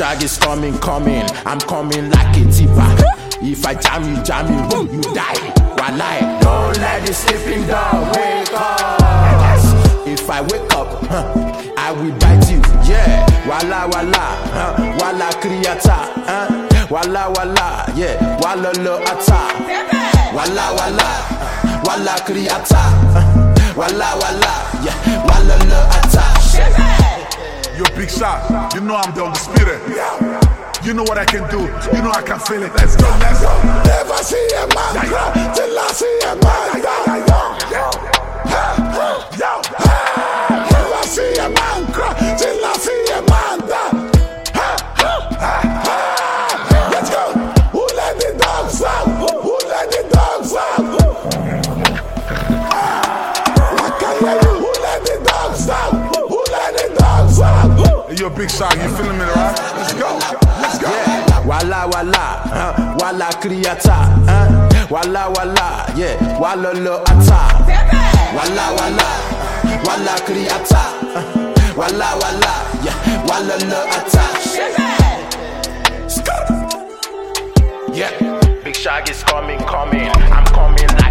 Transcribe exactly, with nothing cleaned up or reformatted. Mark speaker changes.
Speaker 1: Shag is coming, coming. I'm coming like a tipper. If I jam you, jam you, boom, you die. Walai, don't let the sleeping dog wake up. If I wake up, huh, I will bite you. Yeah, wala wala, huh, wala kriyata, huh, wala wala, yeah, wala lo ata, wala wala, wala kriyata, huh, wala wala, yeah, wala lo ata.
Speaker 2: Yo, Big Shot, you know I'm the undisputed. You know what I can do, you know I can feel it. Let's go, let's go.
Speaker 3: Never see a man cry till I see a man die. Yo, never see a man cry till I see a man die. Let's go. Who let the dogs out? Who let the dogs out? I can hear you. Who let the dogs out? Who let the dogs out?
Speaker 2: Hey, yo, Big Shot, you feeling me, right? Let's go, let's go.
Speaker 1: Yeah. Wala wala, huh, wala kriyata, huh, wala wala, yeah, wala lo ata, wala wala, wala kriyata, huh, wala wala, yeah, wala lo ata. Yeah, Big Shag is coming, coming, I'm coming like